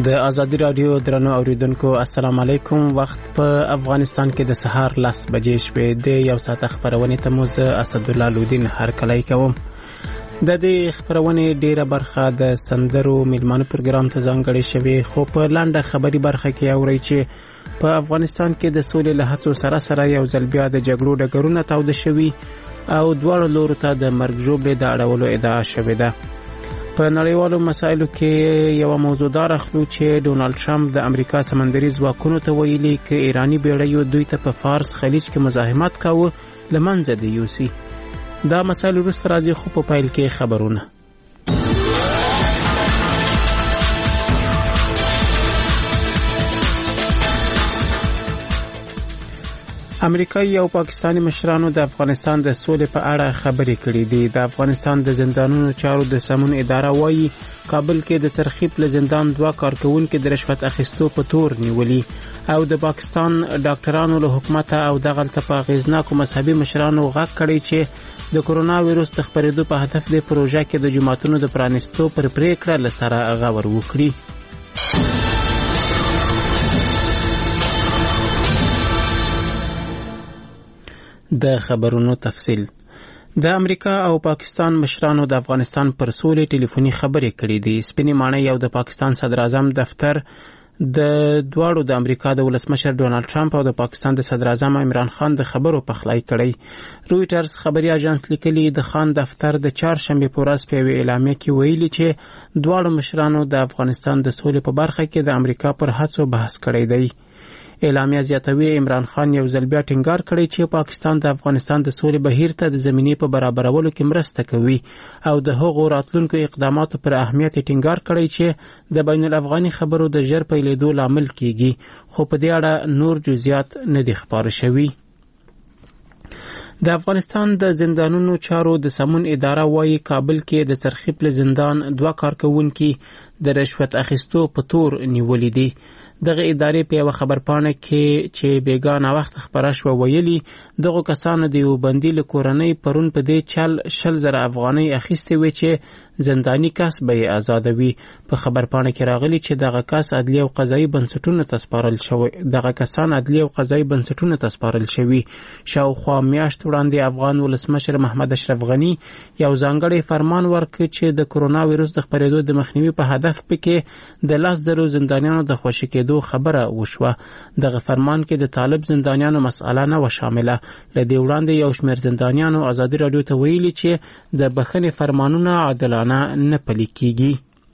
د ازادي رادیو درنو اوریدونکو السلام علیکم. وخت په افغانستان کې د سهار 10 بجې شوې د یو ساعت خبرونه ته موز اسد الله لودین هر کله کوم. د دې خبرونه ډیره برخه د سندرو میلمانو پروګرام ته ځانګړې شوی، خو په لاندې خبري برخه کې اوري چې په افغانستان کې د سولې له هڅو سره سره یو ځل بیا د جګړو ډګرونه تاوده شوي او دواړو لورو ته د مرګ ژوبلې د اړولو ادعا شوې ده. په نړیوالو مسایلو کې یو موضوع دار اخلو چې ډونالد ټرمپ د امریکا سمندري ځواکونو ته ویلي چې ایرانی بیړیو دوی ته په فارس خلیج کې مزاحمت کاوه لمنځه دی یوسي. دا مسایل وروسته راځي، خو په پیل کې خبرونه. امریکایي او پاکستانی مشرانو د افغانستان د سولې په اړه خبرې کړې دي. د افغانستان د زندانونو چارو د سمون اداره وایي کابل کې د ترخیب له زندان 2 کارکونکو د رشوت اخیستو په تور نیولي، او د پاکستان ډاکټرانو له حکومت او دغلته په غیزناکو مذهبي مشرانو غږ کړی چې د کورونا وایروس د خپرېدو په هدف د پروژه کې د جماعتونو د پرانیستو پر پریکړه لسره غور وکړي. د خبرونو تفصیل. د امریکا او پاکستان مشرانو د افغانستان پر سولې ټلیفوني خبرې کړې دي. سپینې ماڼۍ او د پاکستان صدر اعظم دفتر د دواړو د امریکا د ولسمشر ډونالد ټرمپ او د پاکستان د صدر اعظم عمران خان د خبرو پخلی کړی. رویټرز خبري اژانس لیکلي د خان دفتر د چهارشنبه په ورځ په اعلامیه کې ویلي چې دواړو مشرانو د افغانستان د سولې په برخه کې د امریکا پر هڅو بحث کړی دی. اعلامیه زیاتوي عمران خان یو ځل بیا ټینګار کړی چې پاکستان د افغانستان د سولې بهیر ته د زمینې په برابرولو کې مرسته کوي او د هغو راتلونکو اقداماتو پر اهمیت ټینګار کړی چې د بین الافغاني خبرو د ژر پیلېدو لامل کیږي، خو په دې اړه نور جزئیات نه دي خبر شوي. د افغانستان د زندانونو چارو د سمون اداره وایي کابل کې د ترخیب له زندان 2 کارکونکو د رشوت اخیستو په تور نیولې دي. دغه ادارې په یو خبرپاڼه کې چې بیګانه وخت خبره شو ویلي دغه کسانو د یو بندي له کورنۍ پرون په دې چل 10,000 افغانۍ اخیستې وي چې زنداني کس به آزادوي. په خبرپاڼه کې راغلي چې دغه کس عدلي او قضایي بنسټونو ته سپارل شوی. دغه کسان عدلي او قضایي بنسټونو ته سپارل شوي. شاوخوا میاشت وړاندې افغان ولسمشر محمد اشرف غنی یو ځانګړی فرمان ورکړ چې د کورونا وایروس د خپرېدو د مخنیوي په هدف پکې د 10,000 زندانیانو د خوشي کېدو خبره وشوه. دغه فرمان کې د طالب زندانیانو مسأله نه و شامله. لدې وړاندې یو شمېر زندانیانو ازادي رادیو ته ویلي چې د بخښنې فرمانونه عادلانه نه پلي کیږي.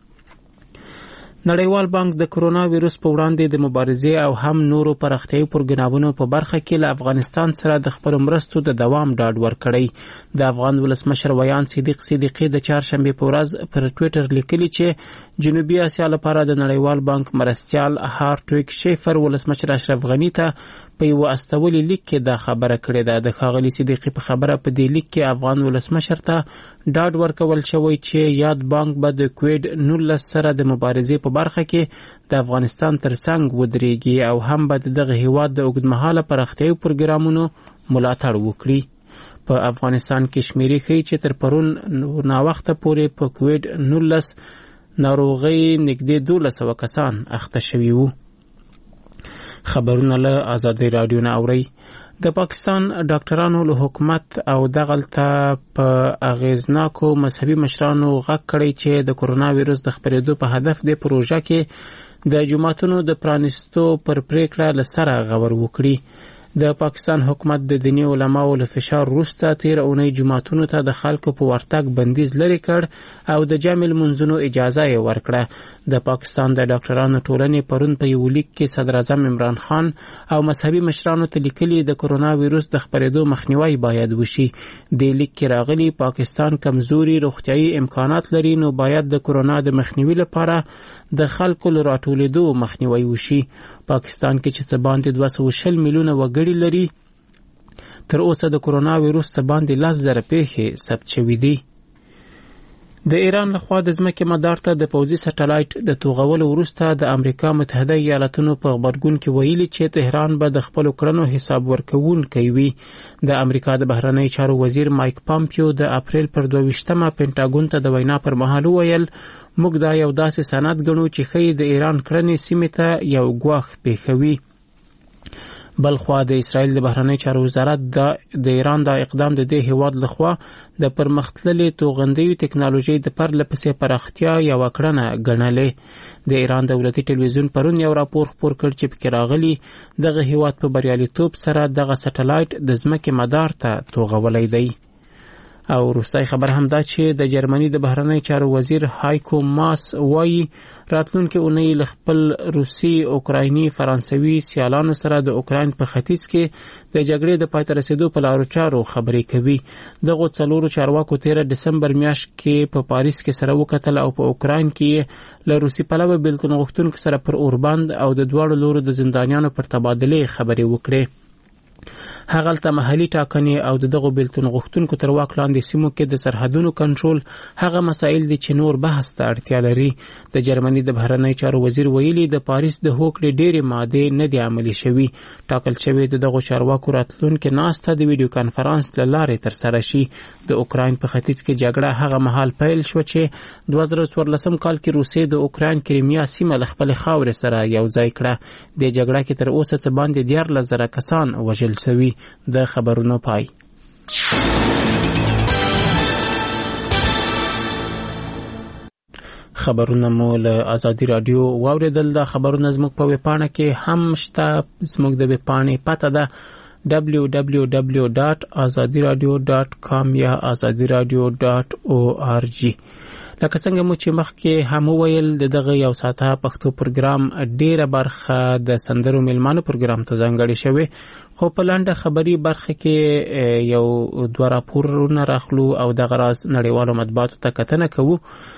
نړیوال بانک د کورونا وایروس په وړاندې د مبارزې او هم نورو پراختیايي پروګرامونو په برخه کې له افغانستان سره د خپل مرستو د دوام ډاډ ورکړی. د افغان ولسمشر ویان صدیق صدیقی د چهارشنبه په ورځ پر ټوئیټر لیکلي چې جنوبي اسیا لپاره د نړیوال بانک مرستیال هارټویک شیفر ولسمشر اشرف غنی ته په یو استولي لیک کې دا خبره کړې ده. د ښاغلي صدیقی په خبره په دې لیک کې افغان ولسمشر ته ډاډ ورکول شوی چې یاد بانک به د کووډ 19 سره د مبارزې په برخه کې د افغانستان ترڅنګ ودرېږي او هم به دغه هیواد د اوږدمهاله پراختیايي پروګرامونو ملاتړ وکړي. په افغانستان کې شمیرې ښیي چې تر پرون ناوخته پورې په کووډ 19 ناروغۍ نږدې 1200 کسان اخته شوي وو. خبرونه له ازادي رادیو نه اوري. د پاکستان ډاکټرانو له حکومت او دغلته په اغیزناکو مذهبي مشرانو غږ کړی چې د کورونا وایروس د خپرېدو په هدف د پروژه کې د جماعتونو د پرانیستو پر پریکړه لسره غور وکړي. د پاکستان حکومت د دیني علماو له فشار وروسته تیر اونۍ جماعتونو ته د خلکو په ورتګ بندیز لري کړ او د جامع المنځونو اجازه یې ورکړه. د پاکستان د ډاکټرانو ټولنې پرون په یو لیک کې صدر اعظم عمران خان او مذهبي مشرانو ته لیکلي د کورونا وایروس د خپرېدو مخنیوی باید وشي. د لیک کې راغلي پاکستان کمزوري روغتیايي امکانات لري، نو باید د کورونا د مخنیوي لپاره د خلکو له راټولېدو مخنیوی وشي. پاکستان کې چې څه باندې 220 میلیونه وګړي لري، تر اوسه د کورونا وایروس څه باندې 10,000 پیښې ثبت شوي دي. د ایران لخوا د ځمکې مدار ته د پوځي سټلایټ د توغولو وروسته د امریکا متحده ایالاتونو په غبرګون کې ویلي چې تهران به د خپلو کړنو حساب ورکوونکی وي. د امریکا د بهرنی چارو وزیر مایک پامپیو د اپریل پر 22مه پینټاګون ته د وینا پر مهال وویل موږ دا یو داسې سند ګڼو چې ښیي د ایران کړنې سیمې ته یو ګواښ پیښوي. بلخوا د اسرائیل د بهرنی چارو وزارت د ایران دا اقدام د دې هیواد لخوا د پرمختللې توغندیو ټکنالوژي د پرله پسې پراختیا یوه کړنه ګڼلې. د ایران دولتي ټلویزیون پرون یو راپور خپور کړ چې پکې راغلي دغه هیواد په بریالیتوب سره دغه سټلایټ د ځمکې مدار ته توغولی دی. او وروستی خبر هم دا چې د جرمني د بهرنی چارو وزیر هایکو ماس وایي راتلونکې اونۍ له خپل روسي، اوکرایني، فرانسوي سیالانو سره د اوکراین په ختیځ کې د جګړې د پای ته رسیدو په لارو چارو خبرې کوي. دغو څلورو چارواکو 13 دسمبر میاشت کې په پاریس کې سره وکتل او په اوکراین کې له روسي پلوه بیلتون غوښتونکو سره پر اوربند او د دواړو لورو د زندانیانو پر تبادلې خبرې وکړې. هغلته محلي ټاکنې او دغه بیلتون غوښتونکو تر واک لاندې سیمو کې د سرحدونو کنټرول هغه مسایل دي چې نور بحث ته اړتیا لري. د جرمني د بهرنی چارو وزیر ویلي د پاریس د هوکړې ډېرې مادې نه دي عملي شوي. ټاکل شوی د دغو چارواکو راتلونکې ناسته د ویډیو کانفرانس له لارې ترسره شي. د اوکراین په ختیځ کې جګړه هغه مهال پیل شوه چې 2014 کال کې روسیې د اوکراین کریمیا سیمه له خپلې خاورې سره یو ځای کړه. د جګړه کې تر اوسه څه باندې 14,000 کسان وژل شوي. د خبرونو پای. خبرونه مو له ازادي رادیو واوریدل. د خبرونه زموږ په ویبپاڼه کې هم شته. زموږ د ویبپاڼې پته ده www.azadiradio.com یا azadiradio.org. لکه څنګه مو چې مخکې هم وویل دغه یو ساعته پښتو پروګرام ډیره برخه د سندرو میلمانو پروګرام ته ځانګړې شوې، خو په لنډه خبري برخه کې یو دوه راپورونه راخلو او دغه راز نړیوالو مطبوعاتو ته کتنه کوو.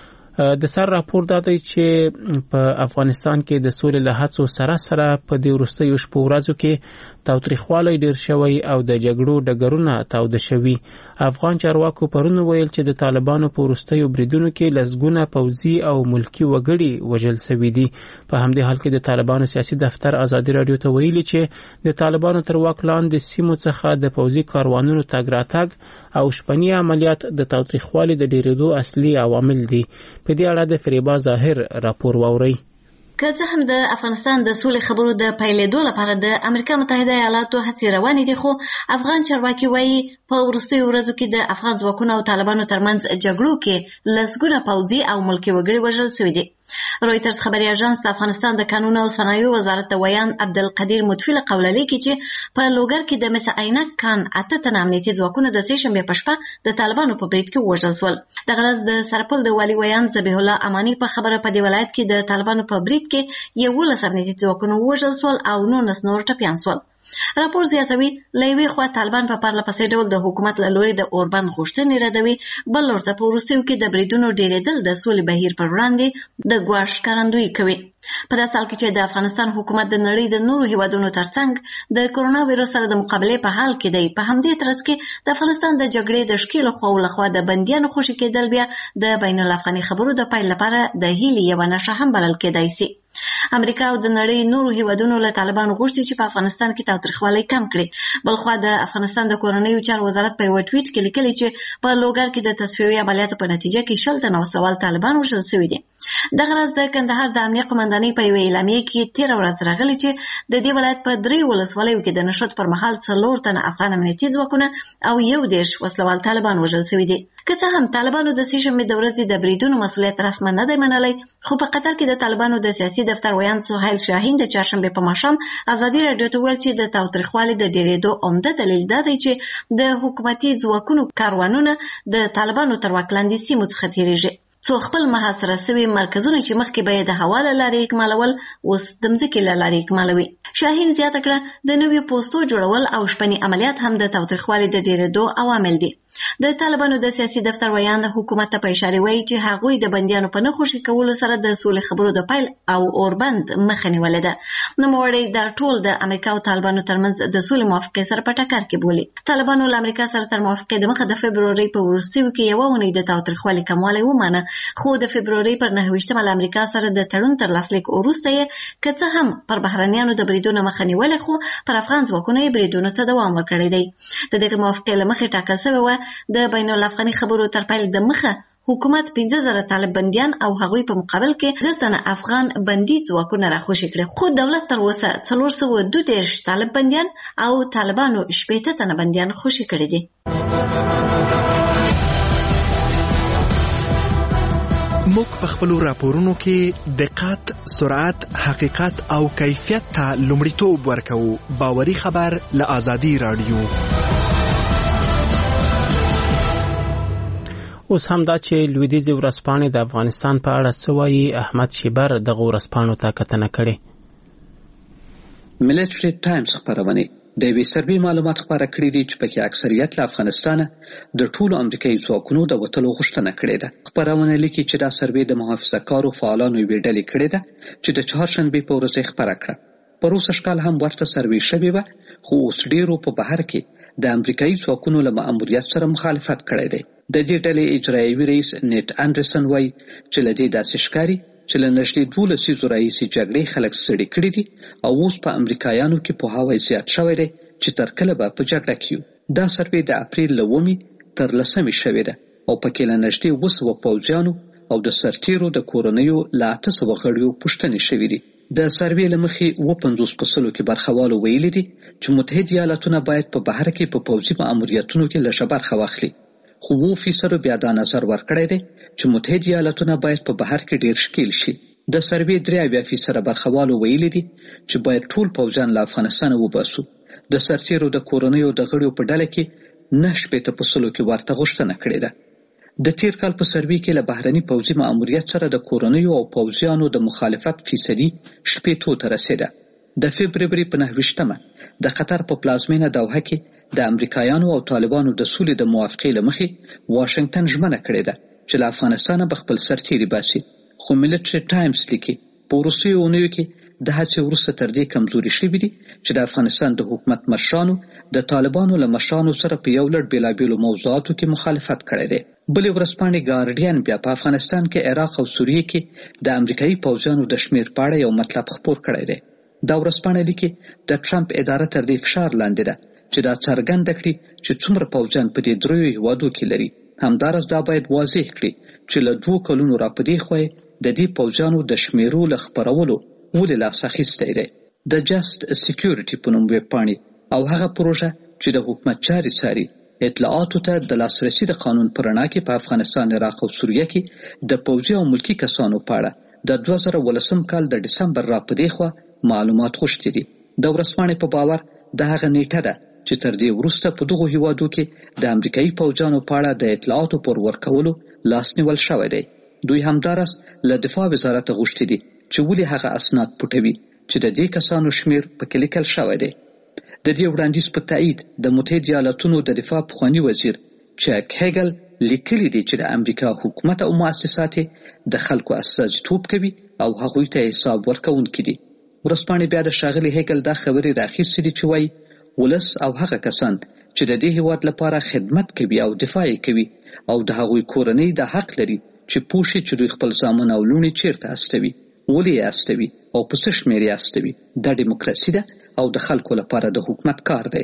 د سر راپور دا دی چې په افغانستان کې د سولې له هڅو سره سره په دې وروستیو شپو ورځو کې تاوتریخوالی ډیر شوی او د جګړو ډګرونه تاوده شوي. افغان چارواکو پرون ویل چې د طالبانو په وروستیو بریدونو کې لسګونه پوځي او ملکی وګړي وژل شوي دي. په همدې حال کې د طالبانو سیاسي دفتر ازادي رادیو ته ویلي چې د طالبانو تر واک لاندې سیمو څخه د پوځي کاروانونو تګ راتګ او شپني عملیات د تاوتریخوالي د ډیرېدو اصلي عوامل دي. په دې اړه د فریبا ظاهر راپور واورئ. که څه هم د افغانستان د سولې خبرو د پیلېدو لپاره د امریکا متحده ایالاتو هڅې روانې دي، خو افغان چارواکي وایي په وروستیو ورځو کې د افغان ځواکونو او طالبانو ترمنځ جګړو کې لسګونه پوځي او ملکي وګړي وژل شوي دي. رویترز خبري اژانس د افغانستان د قانون او صنایعو وزارت د ویان عبدالقدیر مطفی له قوله لیکي چې په لوګر کې د مس عینک کان 8 تنه امنیتي ځواکونه د سې شنبې په شپه د طالبانو په برید کې وژل شول. دغه ورځ د سرپل د والي ویان ذبیح الله امانی په خبره په دې ولایت کې د طالبانو په برید کې 11 امنیتي ځواکونه وژل شول او 19 نور ټپیان شول. راپور زیاتوي له یوې خوا طالبان په پرله پسې ډول د حکومت له لوري د اوربند غوښتنې ردوي، بل ورته په وروستیو کې د بریدونو ډیرېدل د سولې بهیر پر وړاندې د ګواښ ښکارندویي کوي. په داسې حال کې چې د افغانستان حکومت د نړۍ د نورو هیوادونو ترڅنګ د کرونا ویروس سره د مقابلې په حال کې دی، په همدې ترڅ کې د افغانستان د جګړې د ښکېلو خواو لخوا د بندیانو خوشي کېدل بیا د بین الافغاني خبرو د پیل لپاره د هیلې یوه نښه هم بلل کېدای شي. امریکا او د نړۍ نورو هیوادونو له طالبانو غوښتي چې په افغانستان کې تاوتریخوالی کم کړي. بلخوا د افغانستان د کورنیو چارو وزارت په یو ټویټ کې لیکلي چې په لوګر کې د تصفیوي عملیاتو په نتیجه کې 60 تنه وسوال طالبان وژل شوي دي. دغه ورځ د کندهار د امنیه قومندانۍ په یوه اعلامیه کې 13 ورځ راغلي چې د دې ولایت په 3 ولسوالیو کې د نشط پر مهال 4 تنه افغان امنیتي ځواکونه او 11 وسلوال طالبان وژل شوي دي. که څه هم طالبانو د سې شنبې د ورځې د بریدونو مسؤلیت رسما نه دی منلی، خو په قطر کې د طالبانو د سیاسي دفتر ویان سهیل شاهین د چهارشنبې په ماښام ازادي راډیو ته ویل چې د تاوتریخوالي د ډیرېدو عمده دلیل دا دی چې د حکومتي ځواکونو کاروانونه د طالبانو تر واک لاندې سیمو څخه تیریږي. څو خپل محاصره شوي مرکزونه چې مخکې به یې د هوا له لارې اکمالول اوس د مځکې له لارې اکمالوي. شاهین زیاته کړه د نویو پوستو جوړول او شپني عملیات هم د تاوتریخوالي د ډیرېدو عوامل دي. د طالبانو د سیاسي دفتر ویان حکومت ته په اشاره وایي چې هغوی د بندیانو په نه خوشي کولو سره د سولې خبرو د پیل او اوربند مخه نیولې ده. نوموړی دا ټول د امریکا او طالبانو ترمنځ د سولې موافقې سره په ټکر کې بولي. طالبانو له امریکا سره تر موافقې د مخه د فبروري په وروستیو کې یوه اونۍ د تاوتریخوالي کموالی ومانه، خو د فبروري پر 9 له امریکا سره د تړون تر لاسلیک وروسته یې که څه هم پر بهرنیانو د بریدونو مخه نیولې، خو پر افغان ځواکونو یې بریدونو ته دوام ورکړی دی. د دغې موافقې له مخې ټاکل شوې وه د بین الافغاني خبرو تر پیل د مخه حکومت 15,000 طالب بندیان او هغوی په مقابل کې 10 تنه افغان بندي ځواکونه راخوشي کړي، خو دولت تر اوسه 432 طالب بندیان او طالبانو 80 تنه بندیان خوشي کړي دي. موږ په خپلو راپورونو کې دقت، سرعت، حقیقت او کیفیت ته لومړیتوب ورکوو. باوري خبر له آزادي رادیو. اوس هم دا چې لویدیځې ورځپاڼې د افغانستان په اړه څه وایي، احمد شیبر دغه ورځپاڼو ته کتنه کړې. ملټري ټایمز خبرونه د یوې سروې معلومات خپاره کړي دي چې پکې اکثریت له افغانستانه د ټولو امریکایي ځواکونو د وتلو غوښتنه کړې ده. خپرونه لیکي چې دا سروې د محافظه‌کارو فعالانو یوې ډلې کړې ده چې د چهارشنبې په ورځ یې خپره کړه. په روسش کال هم ورته سروې شوې وه، خو اوس ډېرو په بهر کې د امریکایي ځواکونو له مأموریت سره مخالفت کړی دی. د دې ډلې اجرایوي رئیس نیټ انډرسن وایي چې له دې داسې ښکاري چې له نږدې 12 لسیزو راهیسې جګړې خلک ستړي کړي دي او اوس په امریکایانو کې پوهاوی زیات شوی دی چې تر کله به په جګړه کې یو. دا سروې د اپریل له 1 تر 10 شوې ده او پکې له نږدې 200 پوځیانو او د سرتیرو د کورنیو له 800 غړیو پوښتنې شوې دي. د سروې له مخې 50% کې برخوالو ویلي دي چې متحده ایالاتونه باید په بهر کې په پوځي مأموریتونو کې لږه برخه واخلي، خو 2% بیا دا نظر ورکړی دی چې متحده ایالاتونه باید په بهر کې ډیر ښکیل شي. د سروې 83% برخوالو ویلي دي چې باید ټول پوځیان له افغانستانه وباسو. د سرتیرو د کورنیو د غړیو په ډله کې 9% کې ورته غوښتنه کړې ده. د تیر کال په سروې کې له بهرني پوځي مأموریت سره د کورنیو او پوځیانو د مخالفت فیصدي 80 ته رسیده. د فبروري په 9 د قطر په پلازمینه دوحه کې د امریکایانو او طالبانو د سولې د موافقې له مخې واشنگټن ژمنه کړې ده چې له افغانستانه به خپل سرتیري باسي، خو ملټري ټایمز لیکي په وروستیو اونیو کې د هڅې وروسته تر دې کمزوري شوي دي چې د افغانستان د حکومت مشرانو د طالبانو له مشرانو سره په یو لړ بېلابېلو موضوعاتو کې مخالفت کړی دی. بلې ورځپاڼې ګارډین بیا په افغانستان کې، عراق او سوریې کې د امریکایي پوځیانو د شمیر په اړه یو مطلب خپور کړی دی. دا ورځپاڼه لیکي د ټرمپ اداره تر دې فشار لاندې ده چې دا څرګنده کړي چې څومره پوځیان په دې دریو هیوادو کې لري. همداراز دا باید واضح کړي چې له 2 کلونو را په دې خوا د دې پوځیانو د شمیرو له خپرولو ولې لاس اخیستی دی. د جست سکیورټي په نوم ویبپاڼې او هغه پروژه چې د حکومت چارې څاري اطلاعاتو ته د لاسرسي د قانون په رڼا کې په افغانستان، عراق او سوریه کې د پوځي او ملکي کسانو په اړه د 2018 کال د ډسمبر را په دې خوا معلومات غوښتي دي. د ورځپاڼې په باور د هغه نیټه ده چې تر دې وروسته په دغو هیوادو کې د امریکایي پوځیانو په اړه د اطلاعاتو پر ورکولو لاس نیول شوی دی. دوی همداراز له دفاع وزارت غوښتي دي چې ولې هغه اسناد پټوي چې د دې کسانو شمیر پکې لیکل شوی دی. د دې وړاندیز په تایید د متحده ایالاتونو د دفاع پخواني وزیر چک هیګل لیکلي دي چې د امریکا حکومت او مؤسسات د خلکو استازیتوب کوي او هغوی ته حساب ورکوونکي دي. ورځپاڼې بیا د ښاغلي هیګل دا خبرې راخیستې دي چې وایي ولس او هغه کسان چې د دې هیواد لپاره خدمت کوي او دفاع کوي او د هغوی کورنۍ د حق لري چې پوه شي چې دوی خپل زامن او لوڼې چیرته استوي، ولې یې استوي او په څه شمېر یې استوي. دا ډیموکراسي ده او د خلکو لپاره د حکومت کار دی.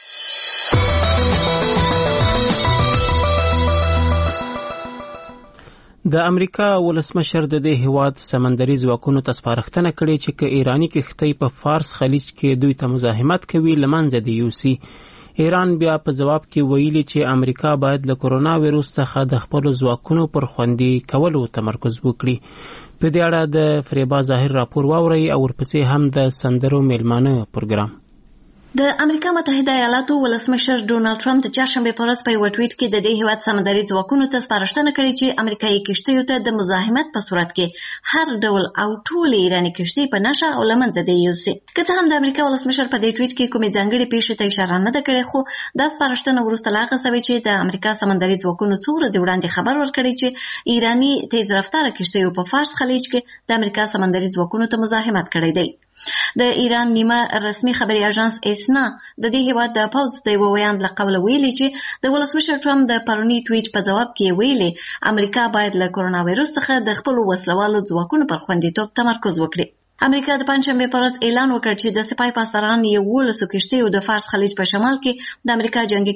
د امریکا ولسمشر د دې هیواد سمندري ځواکونو ته سپارښتنه کړې چې که ایرانی کښتۍ په فارس خلیج کې دوی ته مزاحمت کوي له منځه دې یوسي. ایران بیا په جواب کې ویلي چې امریکا باید له کرونا ویروس څخه د خپلو ځواکونو پر خوندي کولو تمرکز وکړي. په دې اړه د فریبا ظاهر راپور واورئ او ورپسې هم د سندرو میلمانه پروګرام. د امریکا متحده ایالاتو ولسمشر ډونالد ټرمپ د چهارشنبې په ورځ په یو ټویټ کې د دې هیواد سمندري ځواکونو ته سپارښتنه کړې چې امریکایي کشتیو ته د مزاحمت په صورت کې هر ډول او ټولې ایراني کشتۍ په نشه او له منځه دې یوسي. که څه هم د امریکا ولسمشر په دې ټویټ کې کومې ځانګړې پیښې ته اشاره نه ده کړې، خو دا سپارښتنه وروسته له هغه څه چې د امریکا سمندري ځواکونو څو ورځې وړاندې خبر ورکړی چې ایراني تیز رفتاره کشتیو په فارس خلیج کې د امریکا سمندري ځواکونو ته مزاحمت کړی دی. د ایران نیمه رسمي خبري اژانس اسنا د دې هیواد د پوځ د یو ویاند له قوله ویلي چې د ولسمشر ټرمپ د پرونی ټویټ په جواب کې ویلي امریکا باید له کورونا وایرس څخه د خپل وسلوالو ځواکونو پر خوندیتوب تمرکز وکړي. امریکا د پنځشنبې په ورځ اعلان وکړ چې د سپاه پاسداران 11 کشتیو د فارس خلیج په شمال کې د امریکا جنگي